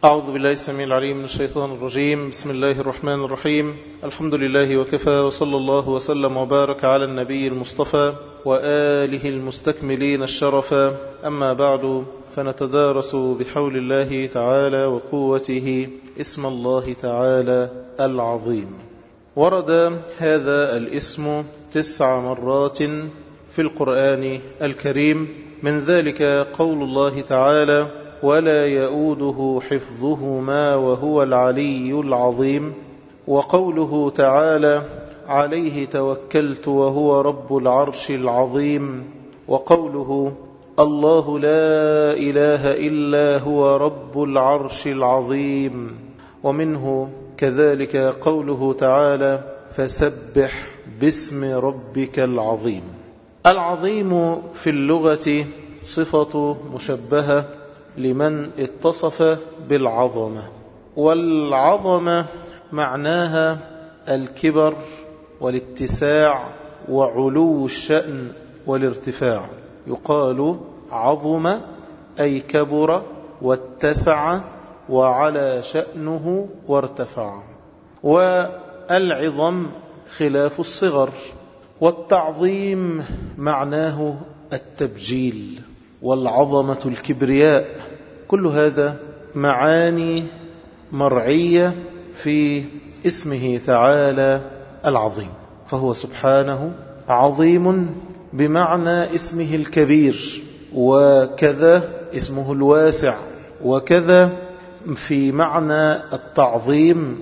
أعوذ بالله السميع العليم من الشيطان الرجيم. بسم الله الرحمن الرحيم. الحمد لله وكفى، وصلى الله وسلم وبارك على النبي المصطفى وآله المستكملين الشرفا. أما بعد، فنتدارس بحول الله تعالى وقوته اسم الله تعالى العظيم. ورد هذا الاسم 9 مرات في القرآن الكريم، من ذلك قول الله تعالى: ولا يؤوده حفظهما وهو العلي العظيم، وقوله تعالى: عليه توكلت وهو رب العرش العظيم، وقوله: الله لا إله إلا هو رب العرش العظيم. ومنه كذلك قوله تعالى: فسبح باسم ربك العظيم. العظيم في اللغة صفة مشبهة لمن اتصف بالعظمة، والعظمة معناها الكبر والاتساع وعلو الشأن والارتفاع. يقال عظم أي كبر واتسع وعلى شأنه وارتفع. والعظم خلاف الصغر، والتعظيم معناه التبجيل والعظمة الكبرياء. كل هذا معاني مرعية في اسمه تعالى العظيم، فهو سبحانه عظيم بمعنى اسمه الكبير، وكذا اسمه الواسع، وكذا في معنى التعظيم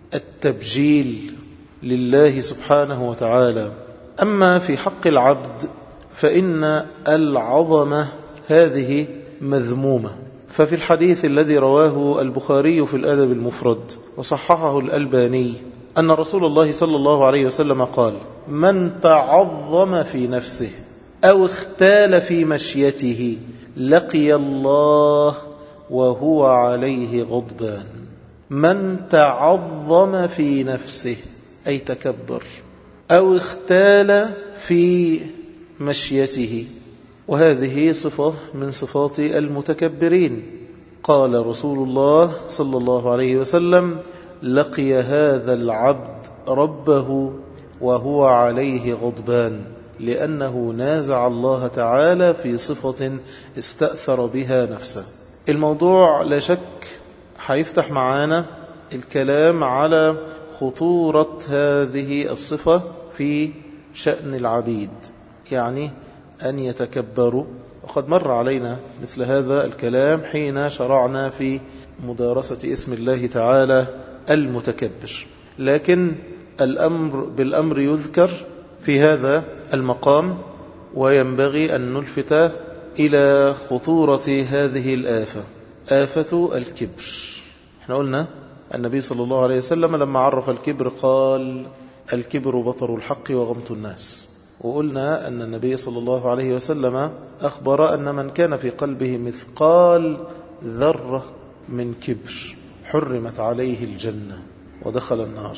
التبجيل لله سبحانه وتعالى. أما في حق العبد فإن العظمة هذه مذمومة. ففي الحديث الذي رواه البخاري في الأدب المفرد وصححه الألباني أن رسول الله صلى الله عليه وسلم قال: من تعظم في نفسه أو اختال في مشيته لقي الله وهو عليه غضبان. من تعظم في نفسه أي تكبر، أو اختال في مشيته، وهذه صفة من صفات المتكبرين. قال رسول الله صلى الله عليه وسلم: لقي هذا العبد ربه وهو عليه غضبان، لأنه نازع الله تعالى في صفة استأثر بها نفسه. الموضوع لا شك هيفتح معانا الكلام على خطورة هذه الصفة في شأن العبيد، يعني أن يتكبروا. وقد مر علينا مثل هذا الكلام حين شرعنا في مدارسة اسم الله تعالى المتكبر، لكن الأمر بالأمر يذكر في هذا المقام، وينبغي أن نلفت إلى خطورة هذه الآفة، آفة الكبر. احنا قلنا النبي صلى الله عليه وسلم لما عرف الكبر قال: الكبر بطر الحق وغمط الناس. وقلنا أن النبي صلى الله عليه وسلم أخبر أن من كان في قلبه مثقال ذرة من كبر حرمت عليه الجنة ودخل النار.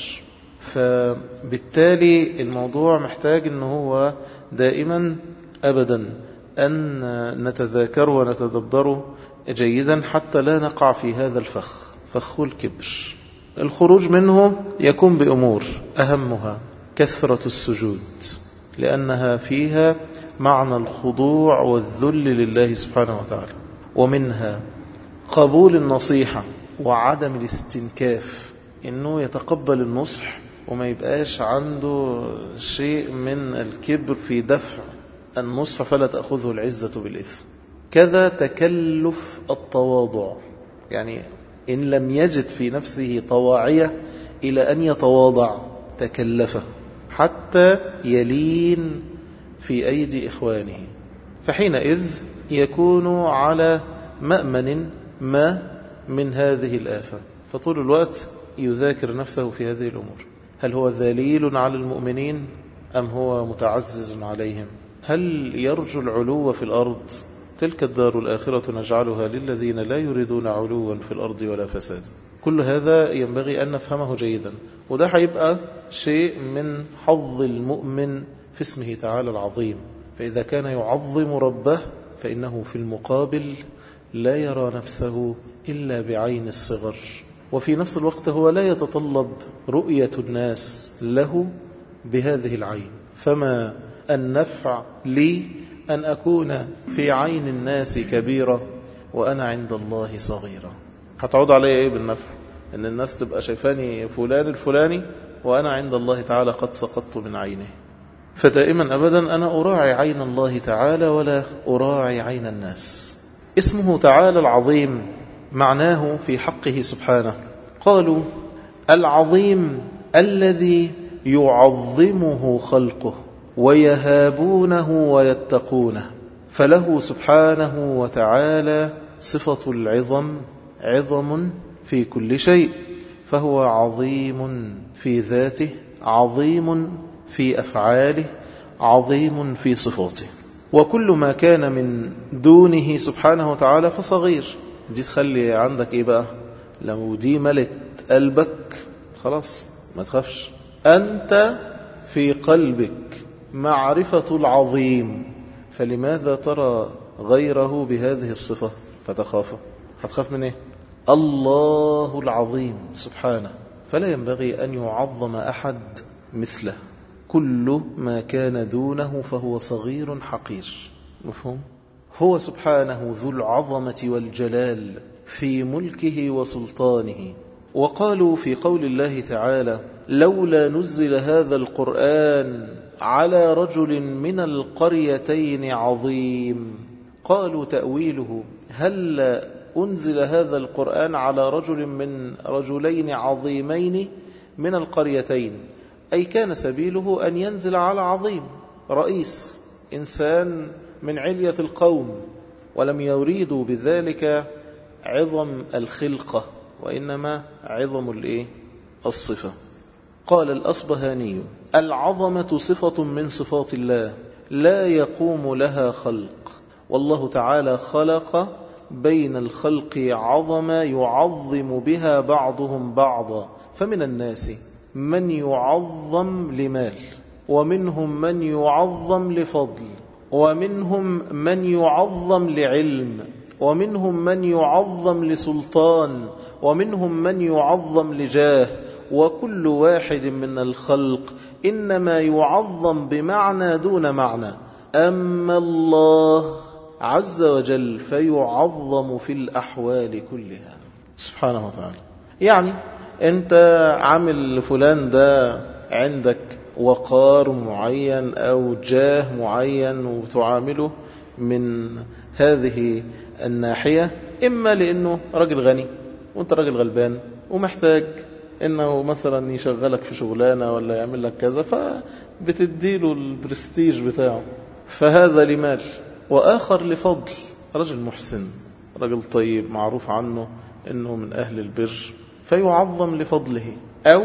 فبالتالي الموضوع محتاج أنه هو دائما أبدا أن نتذاكر ونتدبر جيدا حتى لا نقع في هذا الفخ، فخ الكبر. الخروج منه يكون بأمور أهمها كثرة السجود، لأنها فيها معنى الخضوع والذل لله سبحانه وتعالى، ومنها قبول النصيحة وعدم الاستنكاف، إنه يتقبل النصح وما يبقاش عنده شيء من الكبر في دفع النصح فلا تأخذه العزة بالإثم. كذا تكلف التواضع، يعني إن لم يجد في نفسه طواعية إلى أن يتواضع تكلفه حتى يلين في أيدي إخوانه، فحينئذ يكون على مأمن ما من هذه الآفة. فطول الوقت يذاكر نفسه في هذه الأمور: هل هو ذليل على المؤمنين أم هو متعزز عليهم؟ هل يرجو العلو في الأرض؟ تلك الدار الآخرة نجعلها للذين لا يريدون علوا في الأرض ولا فساد. كل هذا ينبغي أن نفهمه جيدا، وده هيبقى شيء من حظ المؤمن في اسمه تعالى العظيم. فإذا كان يعظم ربه فإنه في المقابل لا يرى نفسه إلا بعين الصغر، وفي نفس الوقت هو لا يتطلب رؤية الناس له بهذه العين. فما النفع لي أن أكون في عين الناس كبيرة وأنا عند الله صغيرة؟ هتعود علي إيه بالنفع؟ أن الناس تبقى شايفاني فلان الفلاني وأنا عند الله تعالى قد سقطت من عينه. فدائما أبدا أنا أراعي عين الله تعالى ولا أراعي عين الناس. اسمه تعالى العظيم معناه في حقه سبحانه، قالوا العظيم الذي يعظمه خلقه ويهابونه ويتقونه، فله سبحانه وتعالى صفة العظم، عظم في كل شيء، فهو عظيم في ذاته، عظيم في أفعاله، عظيم في صفاته. وكل ما كان من دونه سبحانه وتعالى فصغير. دي تخلي عندك إيه بقى؟ لو دي ملت قلبك خلاص ما تخافش، أنت في قلبك معرفة العظيم، فلماذا ترى غيره بهذه الصفة فتخافه؟ هتخاف من إيه؟ الله العظيم سبحانه، فلا ينبغي أن يعظم أحد مثله. كل ما كان دونه فهو صغير حقير. مفهوم؟ هو سبحانه ذو العظمة والجلال في ملكه وسلطانه. وقالوا في قول الله تعالى لولا نزل هذا القرآن على رجل من القريتين عظيم، قالوا تأويله هل أنزل هذا القرآن على رجل من رجلين عظيمين من القريتين، أي كان سبيله أن ينزل على عظيم رئيس إنسان من علية القوم، ولم يريدوا بذلك عظم الخلقة وإنما عظم الصفة. قال الأصبهاني العظمة صفة من صفات الله لا يقوم لها خلق، والله تعالى خلق بين الخلق عظمة يعظم بها بعضهم بعضا، فمن الناس من يعظم لمال، ومنهم من يعظم لفضل، ومنهم من يعظم لعلم، ومنهم من يعظم لسلطان، ومنهم من يعظم لجاه، وكل واحد من الخلق إنما يعظم بمعنى دون معنى. أما الله عز وجل فيعظم في الأحوال كلها سبحانه وتعالى. يعني أنت عامل فلان ده عندك وقار معين أو جاه معين وتعامله من هذه الناحية، إما لأنه رجل غني وأنت رجل غلبان ومحتاج إنه مثلا يشغلك في شغلانة ولا يعمل لك كذا، فبتديله البرستيج بتاعه، فهذا لمال. وآخر لفضل، رجل محسن، رجل طيب معروف عنه إنه من أهل البر فيعظم لفضله، أو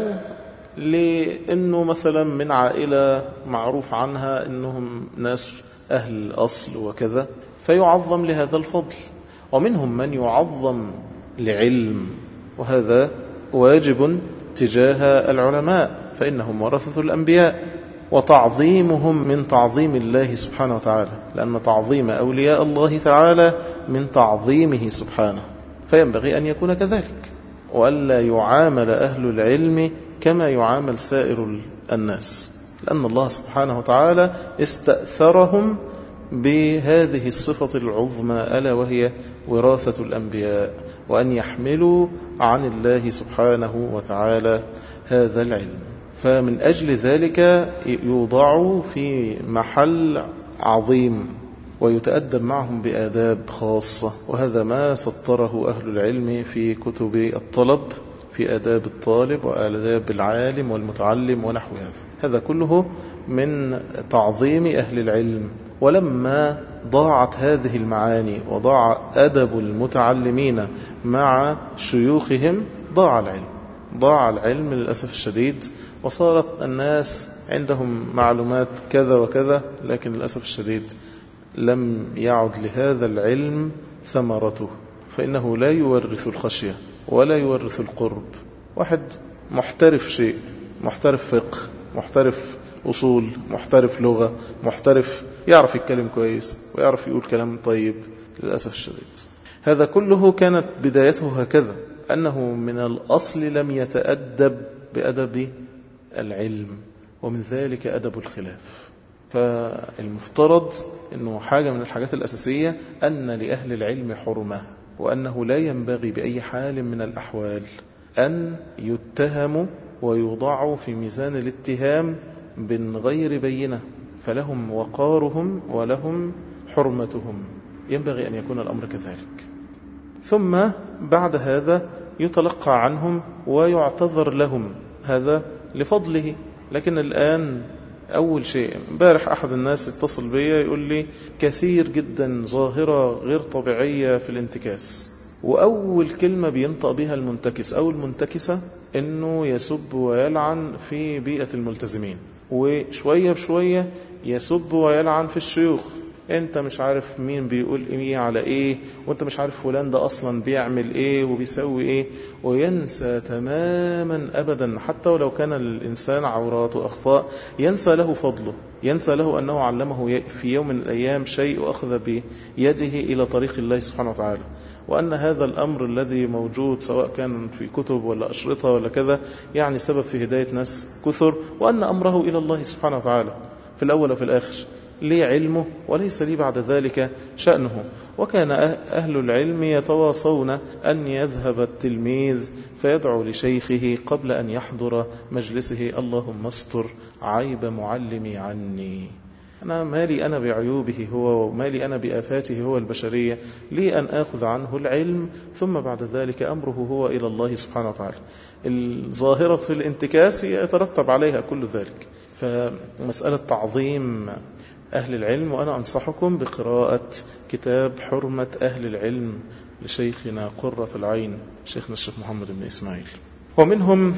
لأنه مثلا من عائلة معروف عنها إنهم ناس أهل الأصل وكذا فيعظم لهذا الفضل. ومنهم من يعظم لعلم، وهذا واجب تجاه العلماء فإنهم ورثة الأنبياء، وتعظيمهم من تعظيم الله سبحانه وتعالى، لأن تعظيم أولياء الله تعالى من تعظيمه سبحانه، فينبغي أن يكون كذلك، وألا يعامل أهل العلم كما يعامل سائر الناس، لأن الله سبحانه وتعالى استأثرهم بهذه الصفة العظمى ألا وهي وراثة الأنبياء، وأن يحملوا عن الله سبحانه وتعالى هذا العلم. فمن أجل ذلك يوضع في محل عظيم ويتأدب معهم بآداب خاصة، وهذا ما سطره أهل العلم في كتب الطلب في آداب الطالب وآداب العالم والمتعلم ونحو هذا كله من تعظيم أهل العلم. ولما ضاعت هذه المعاني وضاع أدب المتعلمين مع شيوخهم ضاع العلم للأسف الشديد، وصارت الناس عندهم معلومات كذا وكذا، لكن للأسف الشديد لم يعد لهذا العلم ثمرته، فإنه لا يورث الخشية ولا يورث القرب. واحد محترف شيء، محترف فقه، محترف أصول، محترف لغة، محترف يعرف يتكلم كويس ويعرف يقول كلام طيب، للأسف الشديد هذا كله كانت بدايته هكذا، أنه من الأصل لم يتأدب بأدب العلم، ومن ذلك أدب الخلاف. فالمفترض أنه حاجة من الحاجات الأساسية أن لأهل العلم حرمة، وأنه لا ينبغي بأي حال من الأحوال أن يتهموا ويوضعوا في ميزان الاتهام من غير بينة، فلهم وقارهم ولهم حرمتهم، ينبغي أن يكون الأمر كذلك. ثم بعد هذا يتلقى عنهم ويعتذر لهم، هذا لفضله. لكن الآن أول شيء، امبارح أحد الناس اتصل بي يقول لي كثير جدا ظاهرة غير طبيعية في الانتكاس، وأول كلمة بينطق بها المنتكس أو المنتكسة إنه يسب ويلعن في بيئة الملتزمين، وشوية بشوية يسب ويلعن في الشيوخ. انت مش عارف مين بيقول ايه على ايه، وانت مش عارف فلان ده اصلا بيعمل ايه وبيسوي ايه، وينسى تماما ابدا، حتى ولو كان الانسان عورات واخطاء، ينسى له فضله، ينسى له انه علمه في يوم من الايام شيء واخذ بيده الى طريق الله سبحانه وتعالى، وأن هذا الأمر الذي موجود سواء كان في كتب ولا أشرطة ولا كذا يعني سبب في هداية ناس كثر، وأن أمره إلى الله سبحانه وتعالى في الأول وفي الآخر، لي علمه وليس لي بعد ذلك شأنه. وكان أهل العلم يتواصون أن يذهب التلميذ فيدعو لشيخه قبل أن يحضر مجلسه: اللهم استر عيب معلمي عني، أنا مالي أنا بعيوبه هو، ومالي أنا بآفاته هو البشرية، لي أن آخذ عنه العلم، ثم بعد ذلك أمره هو إلى الله سبحانه وتعالى. الظاهرة في الانتكاس يترتب عليها كل ذلك. فمسألة تعظيم أهل العلم، وأنا أنصحكم بقراءة كتاب حرمة أهل العلم لشيخنا قرة العين شيخنا الشيخ محمد بن إسماعيل. ومنهم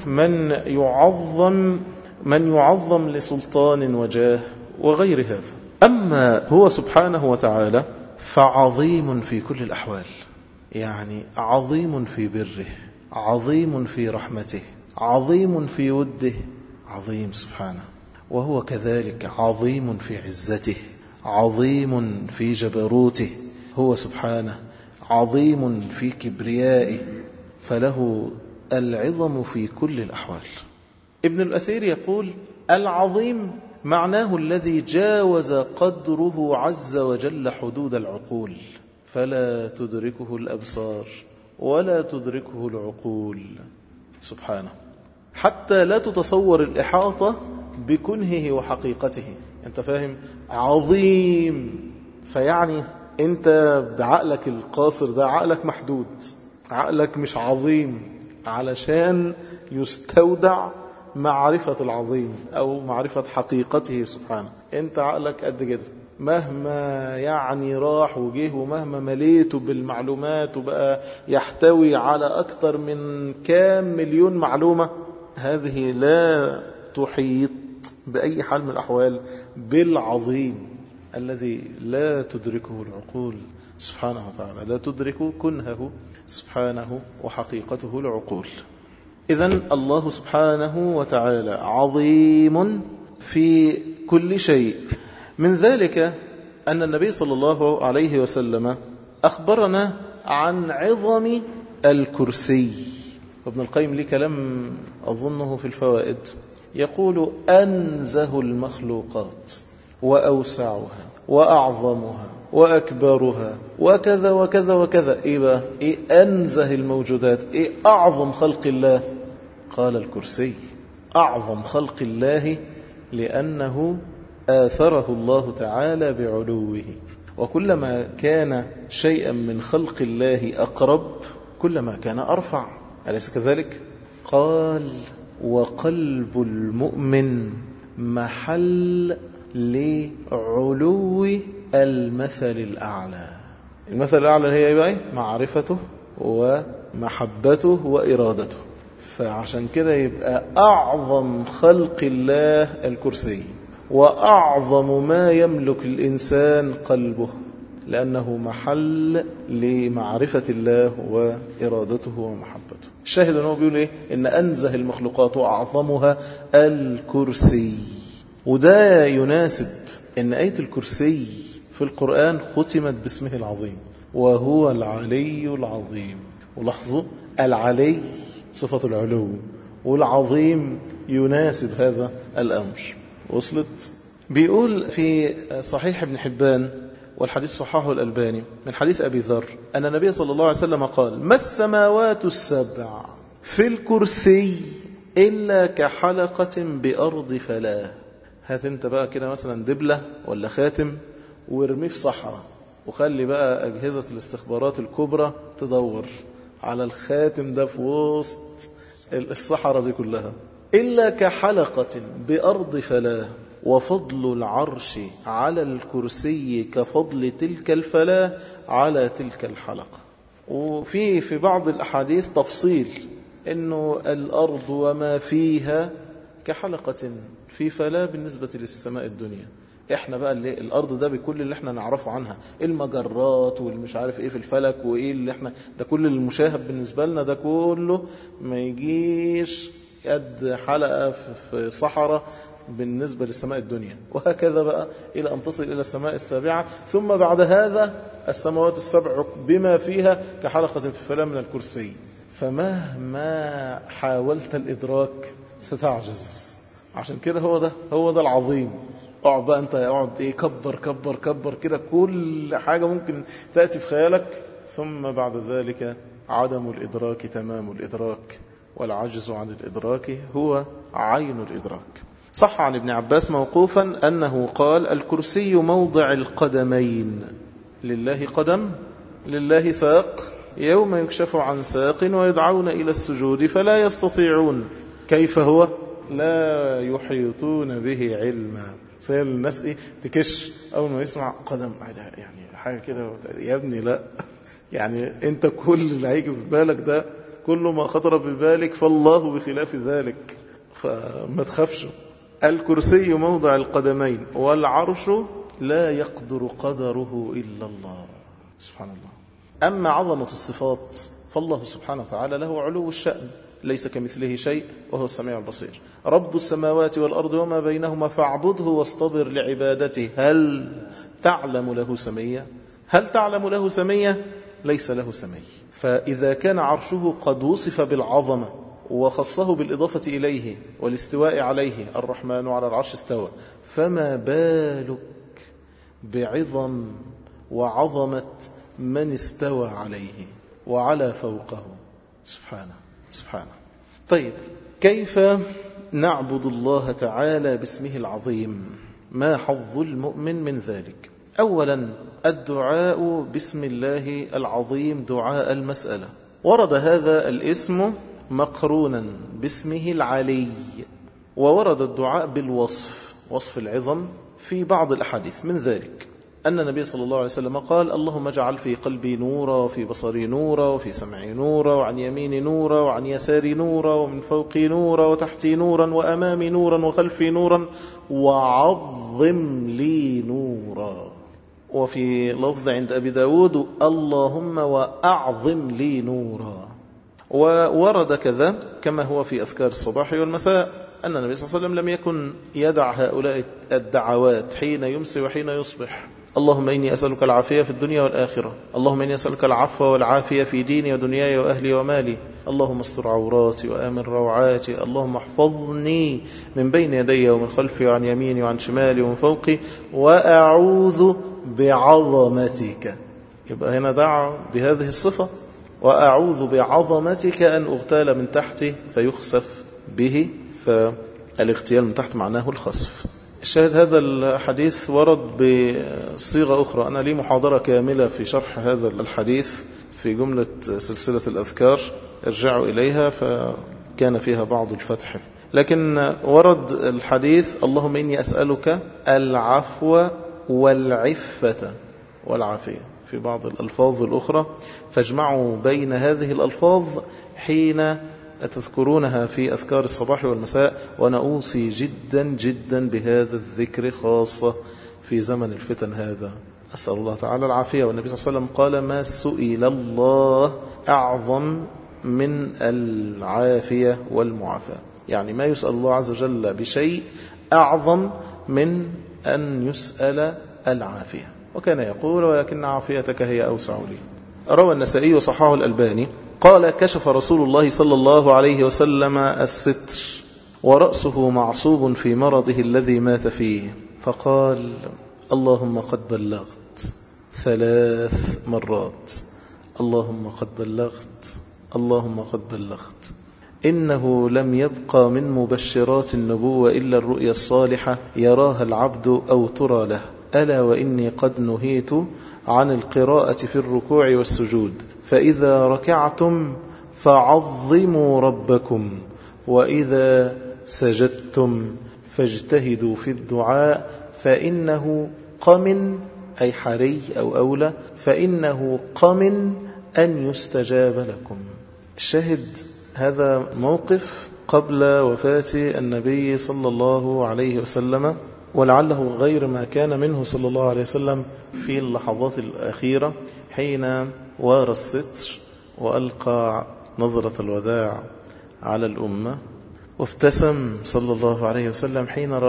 من يعظم لسلطان وجاه وغير هذا. أما هو سبحانه وتعالى فعظيم في كل الأحوال، يعني عظيم في بره، عظيم في رحمته، عظيم في وده، عظيم سبحانه. وهو كذلك عظيم في عزته، عظيم في جبروته، هو سبحانه عظيم في كبريائه، فله العظم في كل الأحوال. ابن الأثير يقول: العظيم معناه الذي جاوز قدره عز وجل حدود العقول، فلا تدركه الأبصار ولا تدركه العقول سبحانه، حتى لا تتصور الإحاطة بكنهه وحقيقته. أنت فاهم؟ عظيم، فيعني أنت بعقلك القاصر ده، عقلك محدود، عقلك مش عظيم علشان يستودع معرفة العظيم أو معرفة حقيقته سبحانه. أنت عقلك قد كده، مهما يعني راح وجيه، ومهما مليته بالمعلومات وبقى يحتوي على أكثر من كام مليون معلومة، هذه لا تحيط بأي حال من الأحوال بالعظيم الذي لا تدركه العقول سبحانه وتعالى، لا تدرك كنهه سبحانه وحقيقته العقول. إذن الله سبحانه وتعالى عظيم في كل شيء. من ذلك أن النبي صلى الله عليه وسلم أخبرنا عن عظم الكرسي. وابن القيم ليه كلام أظنه في الفوائد، يقول: أنزه المخلوقات وأوسعها وأعظمها وأكبرها وكذا وكذا وكذا. إيه بقى؟ إيه أنزه الموجودات؟ إيه أعظم خلق الله؟ قال: الكرسي أعظم خلق الله، لأنه آثره الله تعالى بعلوه، وكلما كان شيئا من خلق الله أقرب كلما كان أرفع، أليس كذلك؟ قال: وقلب المؤمن محل لعلو المثل الأعلى. المثل الأعلى هي بقى معرفته ومحبته وإرادته. فعشان كده يبقى أعظم خلق الله الكرسي، وأعظم ما يملك الإنسان قلبه، لأنه محل لمعرفة الله وإرادته ومحبته. الشاهد أنه بيقول إيه؟ إن أنزه المخلوقات وأعظمها الكرسي. وده يناسب إن آية الكرسي في القرآن ختمت باسمه العظيم. وهو العلي العظيم. ولاحظوا العلي صفة العلو، والعظيم يناسب هذا الأمر. وصلت؟ بيقول في صحيح ابن حبان، والحديث صححه الألباني من حديث أبي ذر أن النبي صلى الله عليه وسلم قال: ما السماوات السبع في الكرسي إلا كحلقة بأرض فلاة. هات انت بقى كده مثلا دبلة ولا خاتم وارميه في صحراء، وخلي بقى أجهزة الاستخبارات الكبرى تدور على الخاتم ده في وسط الصحراء دي كلها، إلا كحلقة بأرض فلاة، وفضل العرش على الكرسي كفضل تلك الفلاة على تلك الحلقة. وفي بعض الأحاديث تفصيل إنه الأرض وما فيها كحلقة في فلاة بالنسبة للسماء الدنيا. احنا بقى اللي الأرض ده بكل اللي احنا نعرفه عنها، المجرات والمش عارف ايه في الفلك وايه اللي احنا ده، كل المشاهد بالنسبة لنا ده كله ما يجيش قد حلقة في صحراء بالنسبة للسماء الدنيا. وهكذا بقى إلى أن تصل إلى السماء السابعة، ثم بعد هذا السماوات السبع بما فيها كحلقة في فلاة من الكرسي. فمهما حاولت الإدراك ستعجز. عشان كده هو ده العظيم. اقعد بقى انت، اقعد ايه، كبر كبر كبر كده كل حاجة ممكن تأتي في خيالك، ثم بعد ذلك عدم الإدراك تمام الإدراك، والعجز عن الإدراك هو عين الإدراك. صح عن ابن عباس موقوفا أنه قال: الكرسي موضع القدمين، لله قدم، لله ساق، يوم يكشف عن ساق ويدعون إلى السجود فلا يستطيعون. كيف هو؟ لا يحيطون به علما. سير الناس ايه تكش أول ما يسمع قدم، يعني حاجة كده يا ابني لا، يعني انت كل اللي هيجي في بالك ده كل ما خطر ببالك فالله بخلاف ذلك، فما تخافش. الكرسي موضع القدمين، والعرش لا يقدر قدره إلا الله سبحان الله. أما عظمة الصفات فالله سبحانه وتعالى له علو الشأن، ليس كمثله شيء وهو السميع البصير. رب السماوات والأرض وما بينهما فاعبده واصطبر لعبادته. هل تعلم له سمية؟ هل تعلم له سمية؟ ليس له سمي. فإذا كان عرشه قد وصف بالعظمة وخصه بالإضافة إليه والاستواء عليه، الرحمن على العرش استوى، فما بالك بعظم وعظمة من استوى عليه وعلى فوقه سبحانه. طيب، كيف نعبد الله تعالى باسمه العظيم؟ ما حظ المؤمن من ذلك؟ أولا، الدعاء باسم الله العظيم دعاء المسألة. ورد هذا الاسم مقرونا باسمه العلي، وورد الدعاء بالوصف، وصف العظم في بعض الأحاديث. من ذلك أن النبي صلى الله عليه وسلم قال: اللهم اجعل في قلبي نورا، وفي بصري نورا، وفي سمعي نورا، وعن يميني نورا، وعن يساري نورا، ومن فوقي نورا، وتحتي نورا، وأمامي نورا، وخلفي نورا، وعظم لي نورا. وفي لفظ عند أبي داود: اللهم وأعظم لي نورا. وورد كذا كما هو في أذكار الصباح والمساء أن النبي صلى الله عليه وسلم لم يكن يدع هؤلاء الدعوات حين يمسي وحين يصبح: اللهم إني أسألك العافية في الدنيا والآخرة، اللهم إني أسألك العفو والعافية في ديني ودنياي وأهلي ومالي، اللهم استر عوراتي وآمن روعاتي، اللهم احفظني من بين يدي ومن خلفي وعن يميني وعن شمالي ومن فوقي، وأعوذ بعظمتك. يبقى هنا دعا بهذه الصفة: وأعوذ بعظمتك أن أغتال من تحتي فيخسف به. فالاغتيال من تحت معناه الخسف. الشاهد هذا الحديث ورد بصيغة أخرى. أنا لي محاضرة كاملة في شرح هذا الحديث في جملة سلسلة الأذكار، ارجعوا إليها فكان فيها بعض الفتح. لكن ورد الحديث: اللهم إني أسألك العفو والعفة والعافية في بعض الألفاظ الأخرى. فاجمعوا بين هذه الألفاظ حين تذكرونها في أذكار الصباح والمساء. وأنا أوصي جدا جدا بهذا الذكر خاصة في زمن الفتن هذا. أسأل الله تعالى العافية. والنبي صلى الله عليه وسلم قال: ما سئل الله أعظم من العافية والمعافاة. يعني ما يسأل الله عز وجل بشيء أعظم من أن يسأل العافية. وكان يقول ولكن عافيتك هي أوسع لي. روى النسائي وصححه الألباني قال كشف رسول الله صلى الله عليه وسلم الستر ورأسه معصوب في مرضه الذي مات فيه، فقال اللهم قد بلغت 3 مرات، اللهم قد بلغت، اللهم قد بلغت. إنه لم يبقى من مبشرات النبوة إلا الرؤيا الصالحة يراها العبد أو ترى له، ألا وإني قد نهيت عن القراءة في الركوع والسجود، فإذا ركعتم فعظموا ربكم، وإذا سجدتم فاجتهدوا في الدعاء، فإنه قمن أي حري أو أولى، فإنه قمن أن يستجاب لكم. الشاهد هذا موقف قبل وفاة النبي صلى الله عليه وسلم، ولعله غير ما كان منه صلى الله عليه وسلم في اللحظات الأخيرة حين وارى الستر وألقى نظرة الوداع على الأمة، وابتسم صلى الله عليه وسلم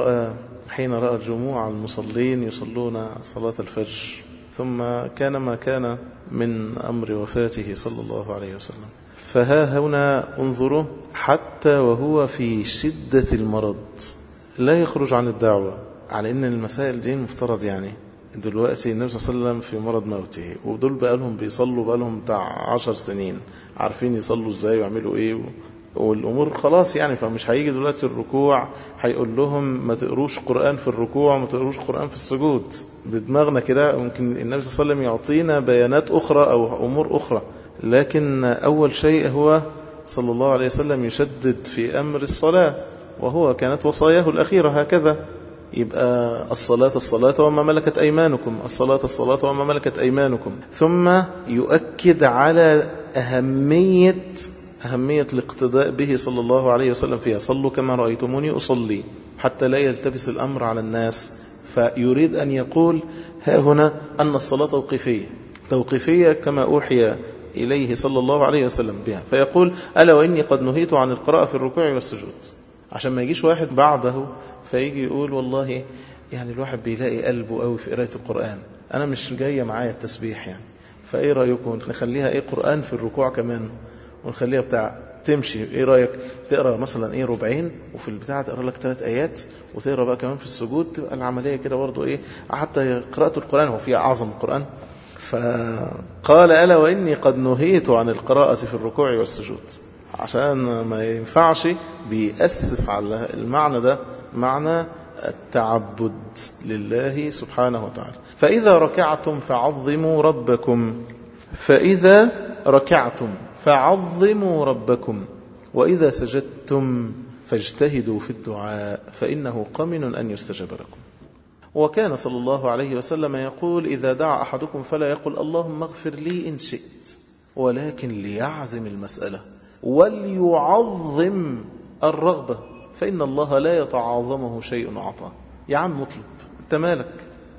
حين رأى جموع المصلين يصلون صلاة الفجر، ثم كان ما كان من أمر وفاته صلى الله عليه وسلم. فها هنا انظروا حتى وهو في شدة المرض لا يخرج عن الدعوة، على أن المسائل دي مفترض يعني دلوقتي النبي صلى الله عليه وسلم في مرض موته، ودول بقالهم بيصلوا بقالهم بتاع 10 سنين، عارفين يصلوا ازاي ويعملوا ايه والأمور خلاص يعني. فمش هيجي دلوقتي الركوع هيقول لهم ما تقروش قرآن في الركوع وما تقروش قرآن في السجود بدماغنا كده. ممكن النبي صلى الله عليه وسلم يعطينا بيانات أخرى أو أمور أخرى، لكن أول شيء هو صلى الله عليه وسلم يشدد في أمر الصلاة، وهو كانت وصاياه الأخيرة هكذا. يبقى الصلاة وما ملكت أيمانكم، الصلاة وما ملكت أيمانكم. ثم يؤكد على أهمية الاقتداء به صلى الله عليه وسلم فيها، صلوا كما رأيتموني أصلي، حتى لا يلتبس الأمر على الناس. فيريد أن يقول ها هنا أن الصلاة توقيفية كما أوحي إليه صلى الله عليه وسلم بها، فيقول ألا وإني قد نهيت عن القراءة في الركوع والسجود، عشان ما يجيش واحد بعده فيجي يقول والله يعني الواحد بيلاقي قلبه قوي في قراءة القرآن، أنا مش جاية معايا التسبيح يعني، فإيه رأيكم نخليها إيه قرآن في الركوع كمان، ونخليها بتاع تمشي. إيه رأيك تقرأ مثلا إيه ربعين وفي البتاع تقرأ لك 3 آيات وتقرأ بقى كمان في السجود، تبقى العملية كده برضو إيه، حتى قراءة القرآن هو فيها أعظم القرآن. فقال ألا وإني قد نهيت عن القراءة في الركوع والسجود، عشان ما ينفعش بيأسس على المعنى ده، معنى التعبد لله سبحانه وتعالى. فإذا ركعتم فعظموا ربكم، فإذا ركعتم فعظموا ربكم، وإذا سجدتم فاجتهدوا في الدعاء، فإنه قمن أن يستجاب لكم. وكان صلى الله عليه وسلم يقول إذا دعا أحدكم فلا يقل اللهم اغفر لي إن شئت، ولكن ليعزم المسألة وليعظم الرغبة، فإن الله لا يتعاظمه شيء أعطاه. يا عم اطلب، انت مالك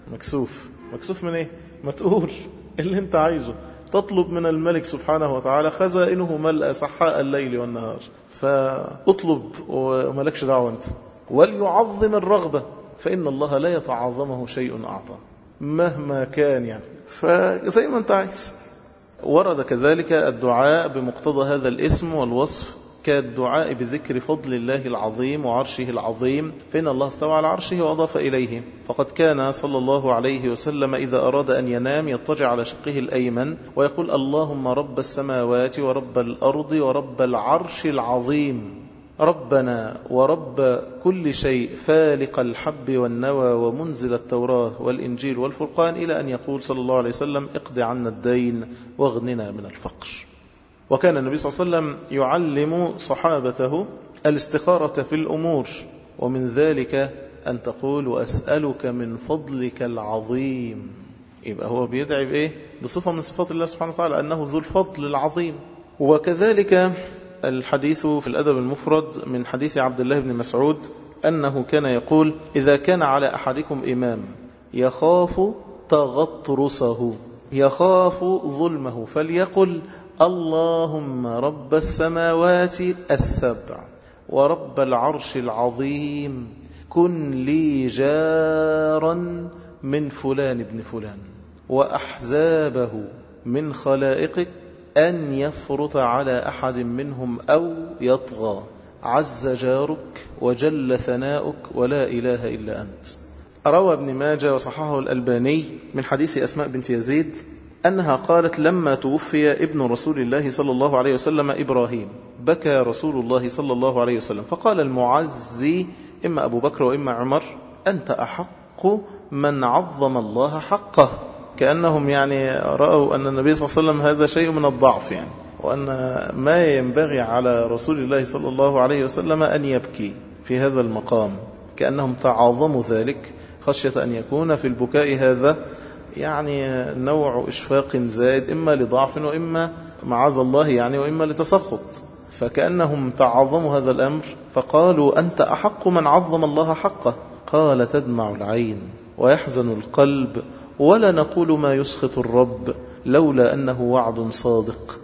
مكسوف من ايه؟ ما تقول اللي انت عايزه. تطلب من الملك سبحانه وتعالى خزائنه ملأ سحاء الليل والنهار، فاطلب وملكش دعوة انت. وليعظم الرغبة، فإن الله لا يتعاظمه شيء أعطاه مهما كان يعني، فزي ما انت عايز. ورد كذلك الدعاء بمقتضى هذا الاسم والوصف كالدعاء بذكر فضل الله العظيم وعرشه العظيم، فإن الله استوى على عرشه وأضاف إليه. فقد كان صلى الله عليه وسلم إذا أراد أن ينام يضطجع على شقه الأيمن ويقول اللهم رب السماوات ورب الأرض ورب العرش العظيم، ربنا ورب كل شيء فالق الحب والنوى ومنزل التوراة والإنجيل والفرقان، إلى أن يقول صلى الله عليه وسلم اقض عنا الدين واغننا من الفقر. وكان النبي صلى الله عليه وسلم يعلم صحابته الاستخارة في الأمور، ومن ذلك أن تقول وأسألك من فضلك العظيم. يبقى هو بيدعي بإيه؟ بصفة من صفات الله سبحانه وتعالى أنه ذو الفضل العظيم. وكذلك الحديث في الأدب المفرد من حديث عبد الله بن مسعود أنه كان يقول إذا كان على أحدكم إمام يخاف تغطرسه، يخاف ظلمه، فليقل اللهم رب السماوات السبع ورب العرش العظيم كن لي جارا من فلان ابن فلان. وأحزابه من خلائقك أن يفرط على أحد منهم أو يطغى، عز جارك وجل ثناؤك ولا إله إلا أنت. روى ابن ماجه وصححه الألباني من حديث أسماء بنت يزيد أنها قالت لما توفي ابن رسول الله صلى الله عليه وسلم إبراهيم بكى رسول الله صلى الله عليه وسلم، فقال المعزي إما أبو بكر وإما عمر أنت أحق من عظم الله حقه، كأنهم يعني رأوا أن النبي صلى الله عليه وسلم هذا شيء من الضعف يعني، وأن ما ينبغي على رسول الله صلى الله عليه وسلم أن يبكي في هذا المقام، كأنهم تعاظموا ذلك خشية أن يكون في البكاء هذا يعني نوع إشفاق زائد إما لضعف وإما معاذ الله يعني وإما لتسخط، فكأنهم تعظموا هذا الأمر فقالوا أنت أحق من عظم الله حقه. قال تدمع العين ويحزن القلب ولا نقول ما يسخط الرب لولا أنه وعد صادق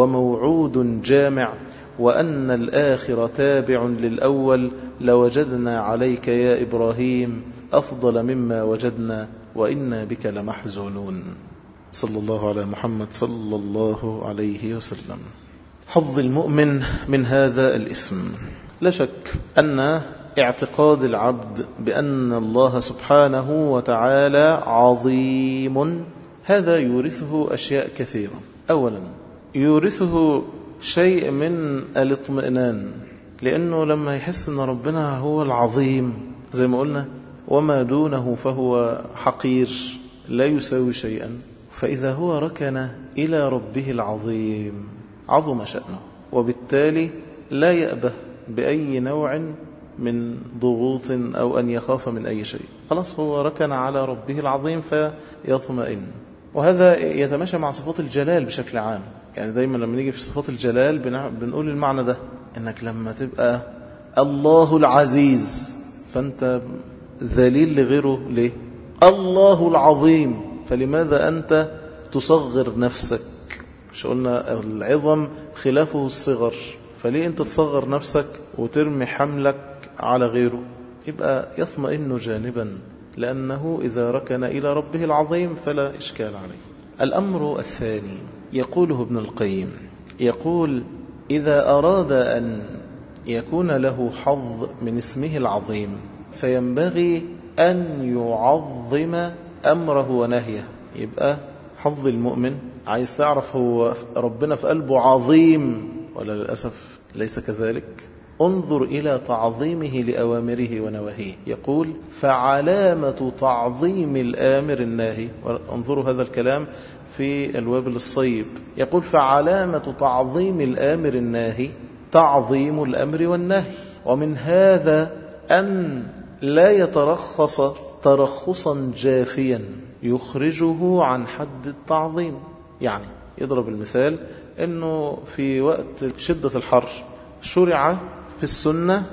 وموعود جامع وأن الآخر تابع للأول لوجدنا عليك يا إبراهيم أفضل مما وجدنا وإنا بك لمحزونون. صلى الله على محمد صلى الله عليه وسلم. حظ المؤمن من هذا الاسم، لا شك أن اعتقاد العبد بأن الله سبحانه وتعالى عظيم هذا يورثه أشياء كثيرة. أولا يورثه شيء من الاطمئنان، لأنه لما يحس أن ربنا هو العظيم زي ما قلنا وما دونه فهو حقير لا يساوي شيئا، فإذا هو ركن إلى ربه العظيم عظم شأنه، وبالتالي لا يأبه بأي نوع من ضغوط أو أن يخاف من أي شيء، خلاص هو ركن على ربه العظيم فيطمئن. وهذا يتماشى مع صفات الجلال بشكل عام، يعني دايما لما نيجي في صفات الجلال بنقول المعنى ده، إنك لما تبقى الله العزيز فأنت ذليل لغيره ليه؟ الله العظيم، فلماذا أنت تصغر نفسك؟ مش قلنا العظم خلافه الصغر، فليه أنت تصغر نفسك وترمي حملك على غيره؟ يبقى يطمئن جانبا، لأنه إذا ركن إلى ربه العظيم فلا إشكال عليه. الأمر الثاني يقوله ابن القيم، يقول إذا أراد أن يكون له حظ من اسمه العظيم فينبغي أن يعظم أمره ونهيه. يبقى حظ المؤمن عايز تعرف هو ربنا في قلبه عظيم ولا للأسف ليس كذلك، انظر إلى تعظيمه لأوامره ونواهيه. يقول فعلامة تعظيم الآمر الناهي، انظروا هذا الكلام في الوابل الصيب، يقول فعلامة تعظيم الآمر الناهي تعظيم الأمر والنهي، ومن هذا أن لا يترخص ترخصا جافيا يخرجه عن حد التعظيم. يعني يضرب المثال أنه في وقت شدة الحر شرع في السنة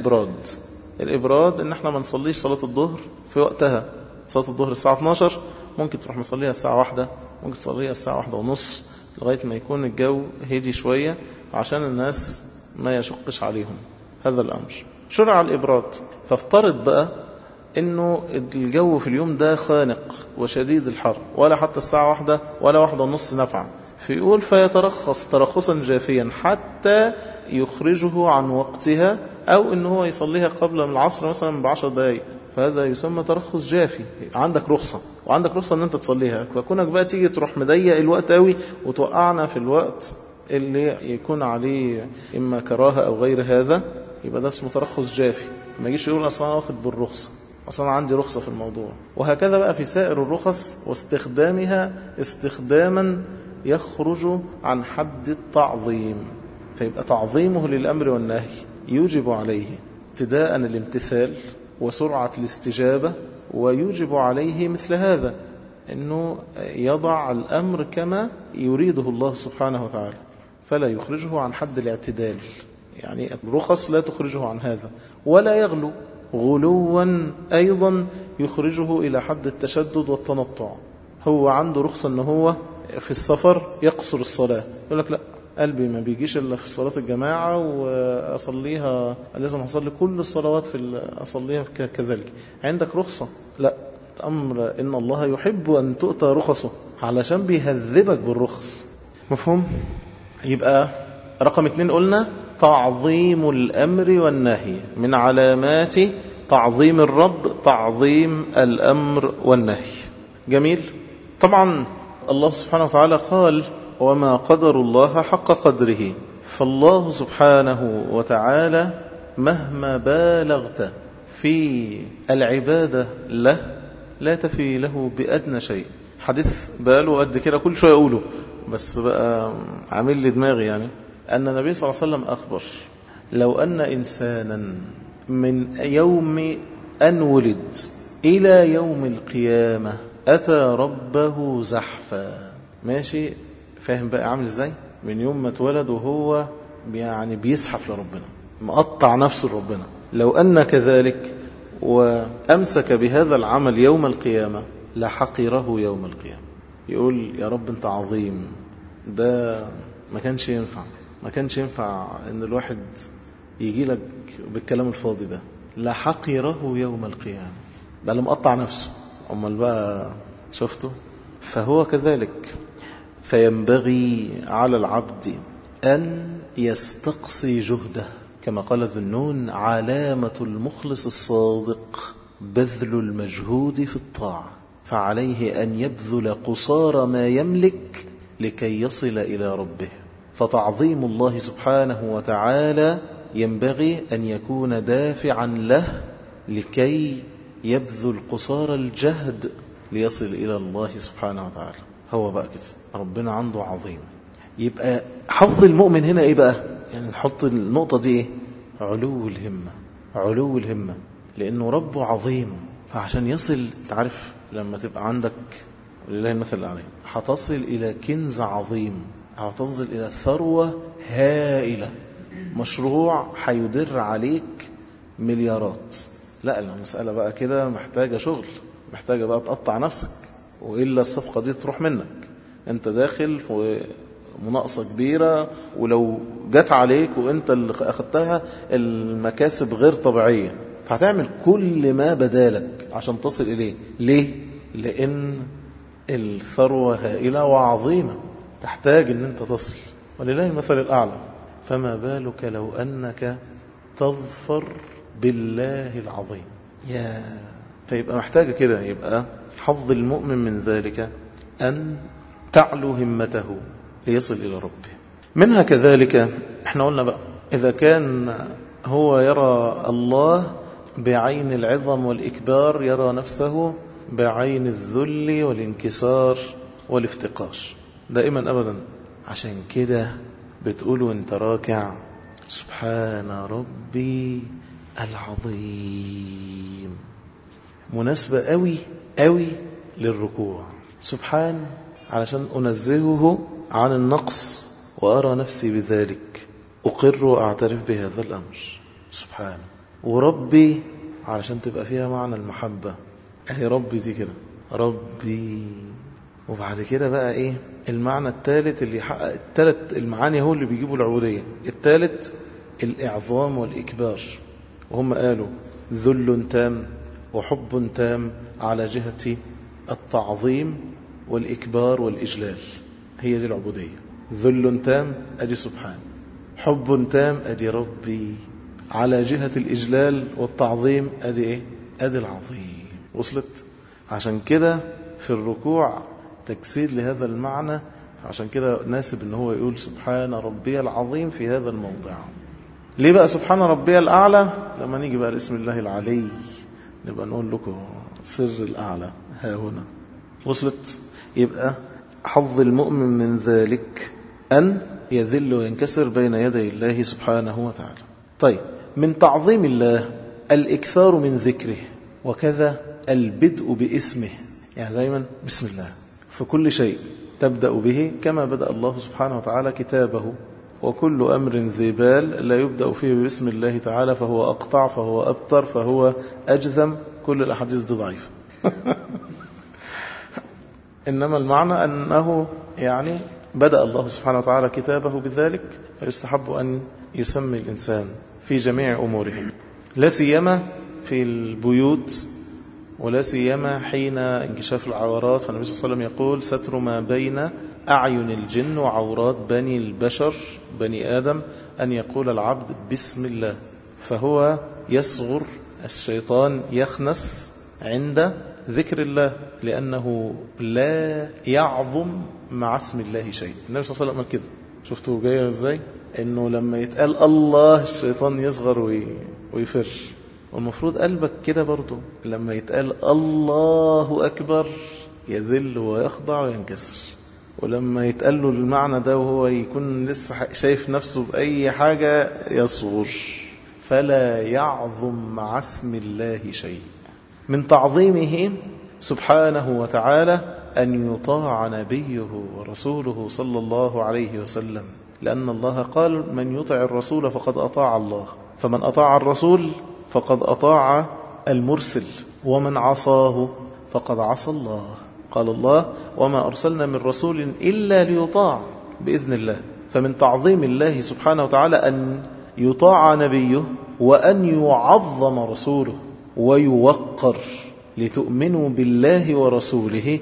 الإبراد إن احنا ما نصليش صلاة الظهر في وقتها. صلاة الظهر الساعة 12، ممكن تروح مصليها الساعة 1، ممكن تصليها الساعة 1:30 لغاية ما يكون الجو هدي شوية عشان الناس ما يشقش عليهم هذا الأمر. شرع الإبراد، فافترض بقى إنه الجو في اليوم ده خانق وشديد الحر ولا حتى الساعة 1 ولا 1:30 نفع، فيقول فيترخص ترخصا جافيا حتى يخرجه عن وقتها، أو إنه هو يصليها قبل من العصر مثلا ب10 دقائق، فهذا يسمى ترخص جافي. عندك رخصة وعندك رخصة أن أنت تصليها، فكونك بقى تيجي تروح مضيق الوقت قوي وتوقعنا في الوقت اللي يكون عليه إما كراهة أو غير هذا، يبقى ده اسمه ترخص جافي. ما يجيش يقول أصلا واخد بالرخصة، أصلا عندي رخصة في الموضوع. وهكذا بقى في سائر الرخص واستخدامها استخداما يخرج عن حد التعظيم، فيبقى تعظيمه للأمر والنهي يوجب عليه ابتداء الامتثال وسرعة الاستجابة، ويوجب عليه مثل هذا أنه يضع الأمر كما يريده الله سبحانه وتعالى، فلا يخرجه عن حد الاعتدال. يعني الرخص لا تخرجه عن هذا، ولا يغلو غلوا أيضا يخرجه إلى حد التشدد والتنطع. هو عنده رخصة أنه هو في السفر يقصر الصلاة، يقول لك لا قلبي ما بيجيش إلا في صلاة الجماعة وأصليها لازم أصلي كل الصلوات أصليها كذلك. عندك رخصة، لا الأمر إن الله يحب أن تؤتى رخصه علشان بيهذبك بالرخص. مفهوم؟ يبقى رقم 2 قلنا تعظيم الأمر والنهي، من علامات تعظيم الرب تعظيم الأمر والنهي. جميل. طبعا الله سبحانه وتعالى قال وما قدر الله حق قدره، فالله سبحانه وتعالى مهما بالغت في العبادة له لا تفي له بأدنى شيء. حديث بقاله قد كده كل شوية أقوله بس بقى عامل لي دماغي، يعني أن النبي صلى الله عليه وسلم أخبر لو أن إنسانا من يوم أن ولد إلى يوم القيامة أتى ربه زحفا، ماشي فاهم بقى عامل إزاي؟ من يوم ما اتولد وهو يعني بيزحف لربنا، مقطع نفسه لربنا. لو أن كذلك وأمسك بهذا العمل يوم القيامة لحقره يوم القيامة، يقول يا رب أنت عظيم. ده ما كانش ينفع أن الواحد يجي لك بالكلام الفاضي ده. لحقره يوم القيامة، ده اللي مقطع نفسه. أمال بقى شفته؟ فهو كذلك. فينبغي على العبد أن يستقصي جهده، كما قال ذنون علامة المخلص الصادق بذل المجهود في الطاعة، فعليه أن يبذل قصارى ما يملك لكي يصل إلى ربه. فتعظيم الله سبحانه وتعالى ينبغي أن يكون دافعا له لكي يبذل قصارى الجهد ليصل إلى الله سبحانه وتعالى. هو بقى كده ربنا عنده عظيم. يبقى حظ المؤمن هنا إيه بقى؟ يعني نحط النقطة دي إيه؟ علو الهمة، لأنه ربه عظيم. فعشان يصل، تعرف لما تبقى عندك ولله المثل الأعلى هتصل إلى كنز عظيم، هتصل إلى ثروة هائلة، مشروع هيدر عليك مليارات. لا المسألة بقى كده محتاجة شغل، محتاجة بقى تقطع نفسك، وإلا الصفقة دي تروح منك. أنت داخل في مناقصة كبيرة، ولو جت عليك وأنت اللي أخذتها المكاسب غير طبيعية، فهتعمل كل ما بدالك عشان تصل إليه. ليه؟ لأن الثروة هائلة وعظيمة تحتاج أن أنت تصل، ولله المثل الأعلى. فما بالك لو أنك تظفر بالله العظيم. فيبقى محتاج كده. يبقى حظ المؤمن من ذلك أن تعلو همته ليصل إلى ربه. منها كذلك احنا قلنا بقى إذا كان هو يرى الله بعين العظم والإكبار، يرى نفسه بعين الذل والانكسار والافتقار دائما أبدا. عشان كده بتقول وانت راكع سبحان ربي العظيم، مناسبة قوي قوي للركوع. سبحان علشان أنزهه عن النقص وأرى نفسي بذلك، أقر وأعترف بهذا الأمر سبحان. وربي علشان تبقى فيها معنى المحبة، أهي ربي دي كده ربي. وبعد كده بقى إيه المعنى الثالث اللي يحقق الثلاث المعاني، هو اللي بيجيبوا العبودية. الثالث الإعظام والإكبار، وهم قالوا ذل تام وحب تام على جهة التعظيم والإكبار والإجلال. هي دي العبودية. ذل تام أدي سبحان، حب تام أدي ربي، على جهة الإجلال والتعظيم أدي إيه؟ أدي العظيم. وصلت؟ عشان كده في الركوع تجسيد لهذا المعنى. عشان كده ناسب ان هو يقول سبحان ربي العظيم في هذا الموضع. ليه بقى سبحان ربي الأعلى؟ لما نيجي بقى لاسم الله العلي نبقى نقول لكم سر الأعلى ها هنا. وصلت؟ يبقى حظ المؤمن من ذلك أن يذل وينكسر بين يدي الله سبحانه وتعالى. طيب، من تعظيم الله الإكثار من ذكره، وكذا البدء باسمه. يعني دايما بسم الله في كل شيء تبدأ به، كما بدأ الله سبحانه وتعالى كتابه: وكل أمر ذي بال لا يبدأ فيه باسم الله تعالى فهو أقطع فهو أبتر فهو أجذم. كل الأحاديث دي ضعيفة. إنما المعنى أنه يعني بدأ الله سبحانه وتعالى كتابه بذلك، فيستحب أن يسمي الإنسان في جميع أموره، لا سيما في البيوت ولا سيما حين انكشاف العورات. فالنبي صلى الله عليه وسلم يقول ستر ما بين أعين الجن وعورات بني البشر بني آدم أن يقول العبد بسم الله. فهو يصغر، الشيطان يخنس عند ذكر الله، لأنه لا يعظم مع اسم الله شيء. النبي صلى الله عليه وسلم قال كده، شفتوا جايه ازاي؟ انه لما يتقال الله الشيطان يصغر ويفرش. والمفروض قلبك كده برضو لما يتقال الله أكبر يذل ويخضع وينكسر. ولما يتقال له المعنى ده وهو يكون لسه شايف نفسه بأي حاجة يصغر. فلا يعظم مع اسم الله شيء. من تعظيمه سبحانه وتعالى أن يطاع نبيه ورسوله صلى الله عليه وسلم، لأن الله قال من يطع الرسول فقد أطاع الله، فمن أطاع الرسول فقد أطاع المرسل، ومن عصاه فقد عصى الله. قال الله وما أرسلنا من رسول إلا ليطاع بإذن الله. فمن تعظيم الله سبحانه وتعالى أن يطاع نبيه وأن يعظم رسوله ويوقر، لتؤمنوا بالله ورسوله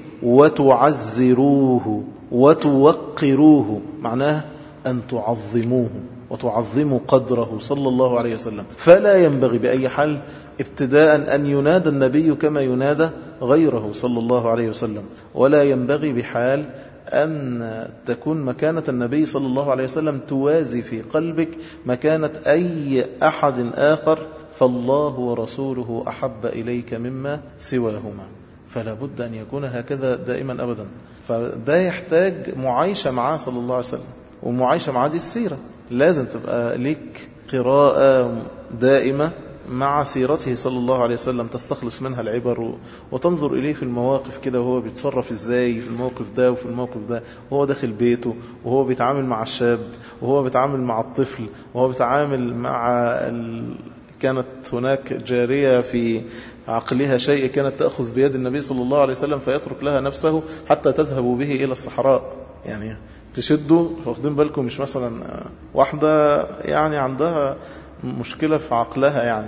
وتعزروه وتوقروه، معناه أن تعظموه وتعظموا قدره صلى الله عليه وسلم. فلا ينبغي بأي حال ابتداء أن ينادى النبي كما ينادى غيره صلى الله عليه وسلم، ولا ينبغي بحال أن تكون مكانة النبي صلى الله عليه وسلم توازي في قلبك مكانة أي أحد آخر، فالله ورسوله أحب إليك مما سواهما. فلا بد أن يكون هكذا دائما أبدا. فده يحتاج معايشة معاه صلى الله عليه وسلم، ومعايشة معاه دي السيرة. لازم تبقى لك قراءة دائمة مع سيرته صلى الله عليه وسلم، تستخلص منها العبر وتنظر إليه في المواقف كده، وهو بيتصرف إزاي في الموقف ده وفي الموقف ده، وهو داخل بيته، وهو بيتعامل مع الشاب، وهو بيتعامل مع الطفل، وهو بيتعامل مع كانت هناك جارية في عقلها شيء كانت تأخذ بيد النبي صلى الله عليه وسلم فيترك لها نفسه حتى تذهب به إلى الصحراء. يعني تشده، واخدين بالكم؟ مش مثلا واحدة يعني عندها مشكلة في عقلها، يعني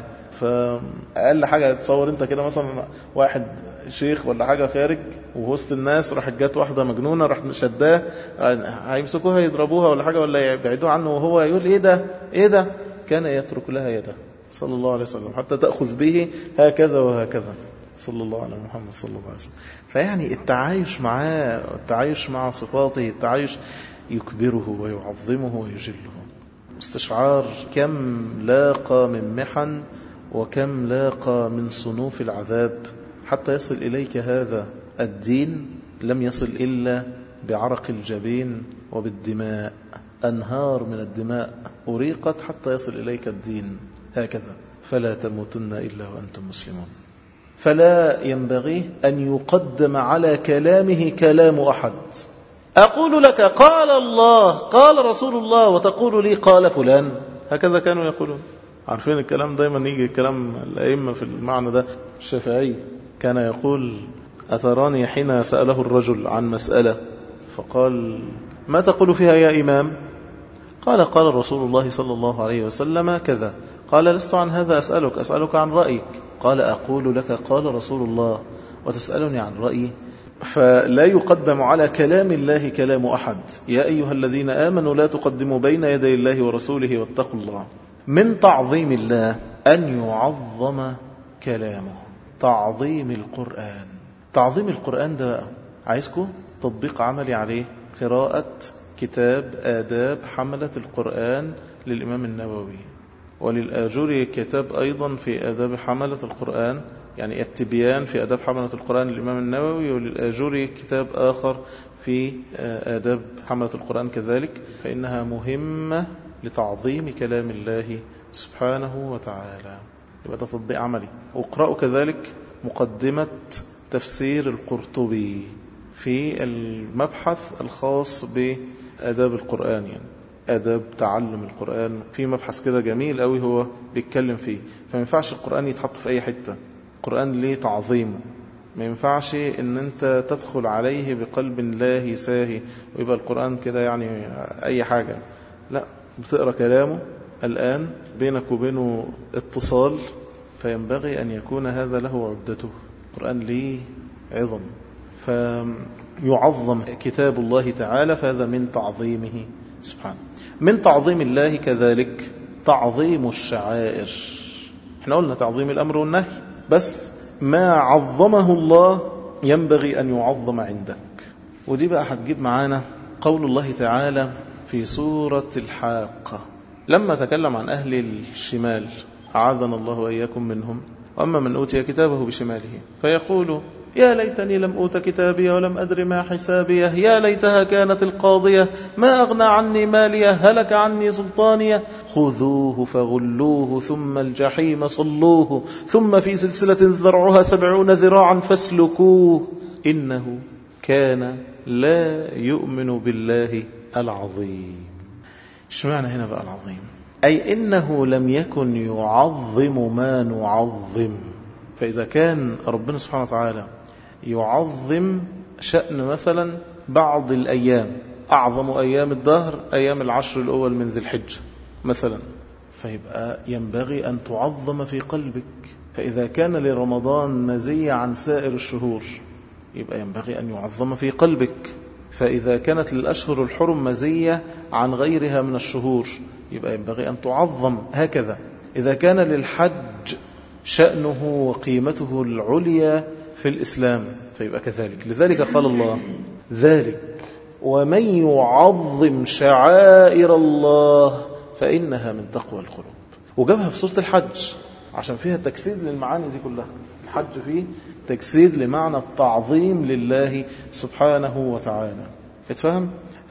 فأقل حاجة تصور انت كده مثلا واحد شيخ ولا حاجة خارج ووسط الناس، راح جات واحدة مجنونة راح شداه، هيمسكوها يضربوها ولا حاجة ولا يبعدوه عنه، وهو يقول ايه ده كان يترك لها يده صلى الله عليه وسلم حتى تأخذ به هكذا وهكذا صلى الله على محمد صلى الله عليه وسلم. فيعني التعايش معاه، التعايش مع صفاته، التعايش يكبره ويعظمه ويجله، استشعار كم لاقى من محن وكم لاقى من صنوف العذاب حتى يصل إليك هذا الدين. لم يصل إلا بعرق الجبين وبالدماء، أنهار من الدماء أريقت حتى يصل إليك الدين هكذا. فلا تموتن إلا وأنتم مسلمون. فلا ينبغي أن يقدم على كلامه كلام أحد. أقول لك قال الله قال رسول الله وتقول لي قال فلان، هكذا كانوا يقولون. عارفين الكلام دايما يجي كلام الأئمة في المعنى ده. الشافعي كان يقول أتراني حين سأله الرجل عن مسألة فقال ما تقول فيها يا إمام؟ قال قال رسول الله صلى الله عليه وسلم كذا. قال لست عن هذا أسألك عن رأيك. قال أقول لك قال رسول الله وتسألني عن رأيي. فلا يقدم على كلام الله كلام أحد. يا أيها الذين آمنوا لا تقدموا بين يدي الله ورسوله واتقوا الله. من تعظيم الله أن يعظم كلامه. تعظيم القرآن. تعظيم القرآن ده بقى عايزكم تطبيق عملي عليه. قراءة كتاب آداب حملة القرآن للإمام النووي، وللآجوري كتاب أيضا في آداب حملة القرآن، يعني التبيان في آداب حملة القرآن للإمام النووي، وللآجوري كتاب آخر في آداب حملة القرآن كذلك. فإنها مهمة لتعظيم كلام الله سبحانه وتعالى. يبقى ده تطبيق عملي. واقرأوا كذلك مقدمة تفسير القرطبي في المبحث الخاص بآداب القرآن، يعني آداب تعلم القرآن. في مبحث كده جميل قوي هو بيتكلم فيه. فما ينفعش القرآن يتحط في أي حتة. القرآن ليه تعظيمه، ما ينفعش ان انت تدخل عليه بقلب لاهي ساهي ويبقى القرآن كده يعني أي حاجة. لا، بتقرأ كلامه الآن بينك وبينه اتصال، فينبغي أن يكون هذا له عدته. القرآن ليه عظم، فيعظم كتاب الله تعالى، فهذا من تعظيمه سبحانه. من تعظيم الله كذلك تعظيم الشعائر. احنا قلنا تعظيم الأمر والنهي، بس ما عظمه الله ينبغي أن يعظم عندك. ودي بقى هتجيب معانا قول الله تعالى في سورة الحاقة لما تكلم عن أهل الشمال، أعاذنا الله وإياكم منهم. وأما من أوتي كتابه بشماله فيقول يا ليتني لم أوت كتابي ولم أدر ما حسابيه، يا ليتها كانت القاضية ما أغنى عني ماليه، هلك عني سلطانيه، خذوه فغلوه ثم الجحيم صلوه ثم في سلسلة ذرعها 70 ذراعا فاسلكوه إنه كان لا يؤمن بالله العظيم. شو معنى هنا بقى العظيم؟ أي إنه لم يكن يعظم ما نعظم. فإذا كان ربنا سبحانه وتعالى يعظم شأن مثلا بعض الأيام، أعظم أيام الدهر أيام العشر الأول من ذي الحجة مثلا، فيبقى ينبغي أن تعظم في قلبك. فإذا كان لرمضان مزية عن سائر الشهور يبقى ينبغي أن يعظم في قلبك. فإذا كانت للأشهر الحرم مزية عن غيرها من الشهور يبقى ينبغي أن تعظم. هكذا إذا كان للحج شأنه وقيمته العليا في الإسلام فيبقى كذلك. لذلك قال الله ذلك ومن يعظم شعائر الله فإنها من تقوى القلوب. وجابها في سورة الحج عشان فيها تجسيد للمعاني دي كلها. الحج فيه تجسيد لمعنى التعظيم لله سبحانه وتعالى. اتفهم؟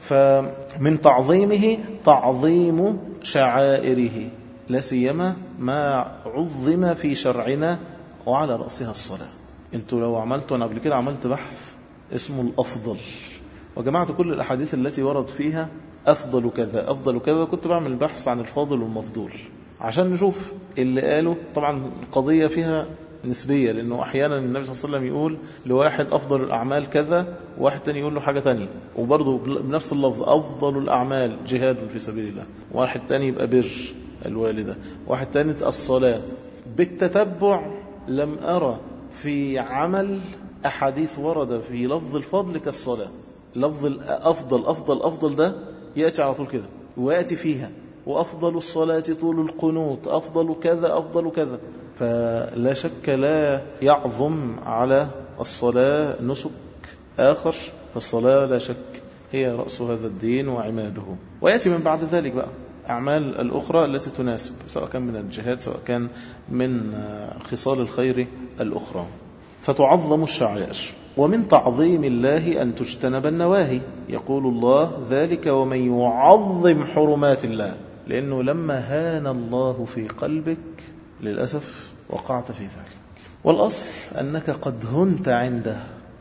فمن تعظيمه تعظيم شعائره، لا سيما ما عظم في شرعنا وعلى رأسها الصلاة. انتوا لو عملتوا، أنا قبل كده عملت بحث اسمه الأفضل، وجمعت كل الأحاديث التي ورد فيها أفضل كذا أفضل كذا. كنت بعمل بحث عن الفاضل والمفضول عشان نشوف اللي قالوا. طبعا القضية فيها نسبية، لأنه أحيانا النبي صلى الله عليه وسلم يقول لواحد أفضل الأعمال كذا، وواحد تاني يقول له حاجة تانية، وبرضه بنفس اللفظ أفضل الأعمال جهاد في سبيل الله، واحد تاني يبقى بر الوالدة، واحد تاني الصلاة. بالتتبع لم أرى في عمل أحاديث ورد في لفظ الفضل كالصلاة. لفظ الأفضل أفضل أفضل ده يأتي على طول كده، ويأتي فيها وأفضل الصلاة طول القنوت، أفضل كذا أفضل كذا. فلا شك لا يعظم على الصلاة نسك آخر، فالصلاة لا شك هي رأس هذا الدين وعماده. ويأتي من بعد ذلك بقى أعمال الأخرى التي تناسب، سواء كان من الجهاد سواء كان من خصال الخير الأخرى. فتعظم الشعائر. ومن تعظيم الله أن تجتنب النواهي. يقول الله ذلك ومن يعظم حرمات الله، لأنه لما هان الله في قلبك للأسف وقعت في ذلك. والأصل أنك قد هنت عنده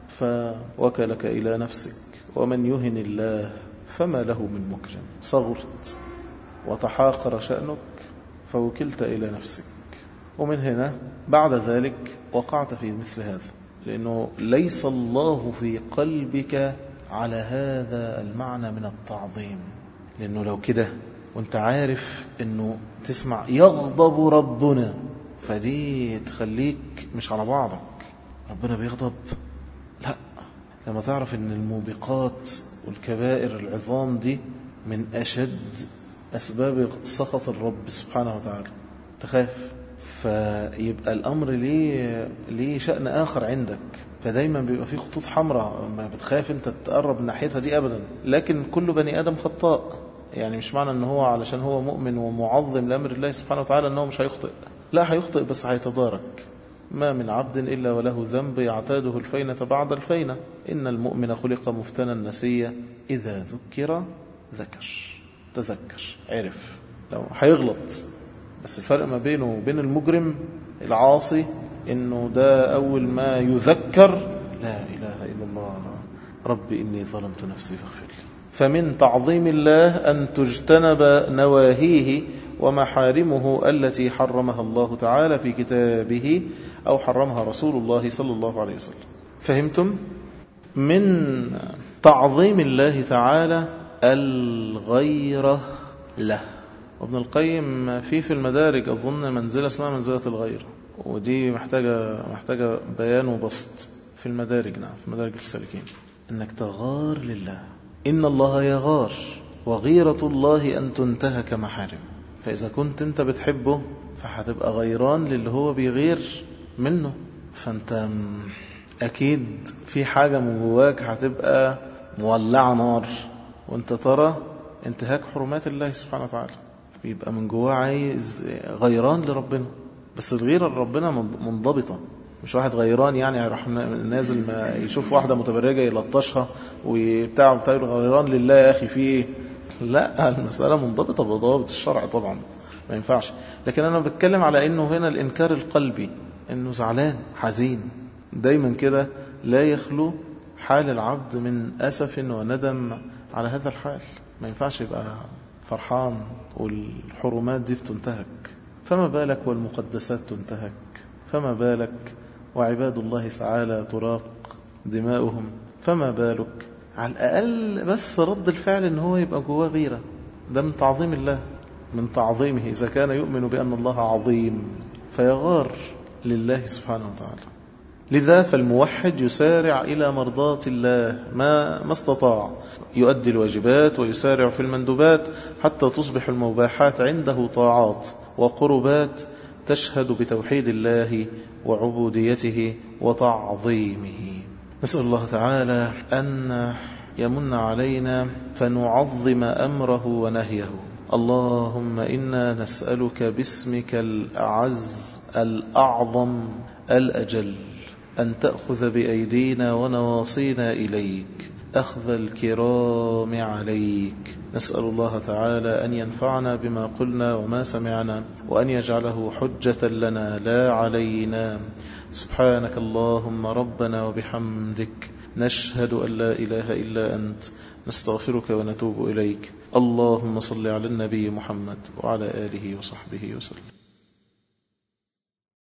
فوكلك إلى نفسك، ومن يهن الله فما له من مكرم. صغرت وتحاقر شأنك فوكلت إلى نفسك، ومن هنا بعد ذلك وقعت في مثل هذا، لأنه ليس الله في قلبك على هذا المعنى من التعظيم. لأنه لو كده وانت عارف أنه تسمع يغضب ربنا، فدي تخليك مش على بعضك. ربنا بيغضب؟ لا. لما تعرف أن الموبقات والكبائر العظام دي من أشد أسباب سخط الرب سبحانه وتعالى تخاف، فيبقى الأمر ليه شأن آخر عندك. فدايما بيبقى فيه خطوط حمراء ما بتخاف انت تقرب من ناحيتها دي أبدا. لكن كل بني آدم خطاء، يعني مش معنى أنه هو علشان هو مؤمن ومعظم لأمر الله سبحانه وتعالى أنه مش هيخطئ. لا، هيخطئ بس هيتدارك. ما من عبد إلا وله ذنب يعتاده الفينة بعد الفينة. إن المؤمن خلق مفتنا نسيا إذا ذكر تذكر عرف. لو هيغلط، بس الفرق ما بينه وبين المجرم العاصي إنه ده أول ما يذكر لا إله إلا الله ربي إني ظلمت نفسي فاغفر لي. فمن تعظيم الله أن تجتنب نواهيه ومحارمه التي حرمها الله تعالى في كتابه أو حرمها رسول الله صلى الله عليه وسلم. فهمتم؟ من تعظيم الله تعالى الغيرة له وابن القيم في المدارج أظن منزلة اسمها منزلة الغير، ودي محتاجة بيان وبسط في المدارج. نعم، في مدارج السالكين، إنك تغار لله. إن الله يغار، وغيرة الله أن تنتهك محارم. فإذا كنت أنت بتحبه فهتبقى غيران للي هو بيغير منه، فأنت أكيد في حاجة من جواك هتبقى مولعة نار، وأنت ترى انتهاك حرمات الله سبحانه وتعالى، بيبقى من جواه عايز غيران لربنا. بس الغيرة لربنا منضبطة، مش واحد غيران يعني هيروح نازل ما يشوف واحدة متبرجة يلطشها وبتاع غيران لله يا أخي في إيه؟ لا، المسألة منضبطة بضوابط الشرع طبعا، ما ينفعش. لكن أنا بتكلم على إنه هنا الإنكار القلبي، إنه زعلان حزين دايما كده، لا يخلو حال العبد من أسف وندم على هذا الحال. ما ينفعش يبقى فرحان والحرمات دي بتنتهك، فما بالك والمقدسات تنتهك، فما بالك وعباد الله تعالى تراق دماؤهم، فما بالك. على الأقل بس رد الفعل إن هو يبقى جواه غيرة، ده من تعظيم الله، من تعظيمه إذا كان يؤمن بأن الله عظيم فيغار لله سبحانه وتعالى. لذا فالموحد يسارع إلى مرضاة الله ما استطاع، يؤدي الواجبات ويسارع في المندوبات حتى تصبح المباحات عنده طاعات وقربات تشهد بتوحيد الله وعبوديته وتعظيمه. نسأل الله تعالى أن يمن علينا فنعظم أمره ونهيه. اللهم إنا نسألك باسمك الأعز الأعظم الأجل أن تأخذ بأيدينا ونواصينا إليك أخذ الكرام عليك. نسأل الله تعالى أن ينفعنا بما قلنا وما سمعنا، وأن يجعله حجة لنا لا علينا. سبحانك اللهم ربنا وبحمدك، نشهد أن لا إله إلا أنت، نستغفرك ونتوب إليك. اللهم صل على النبي محمد وعلى آله وصحبه وسلم.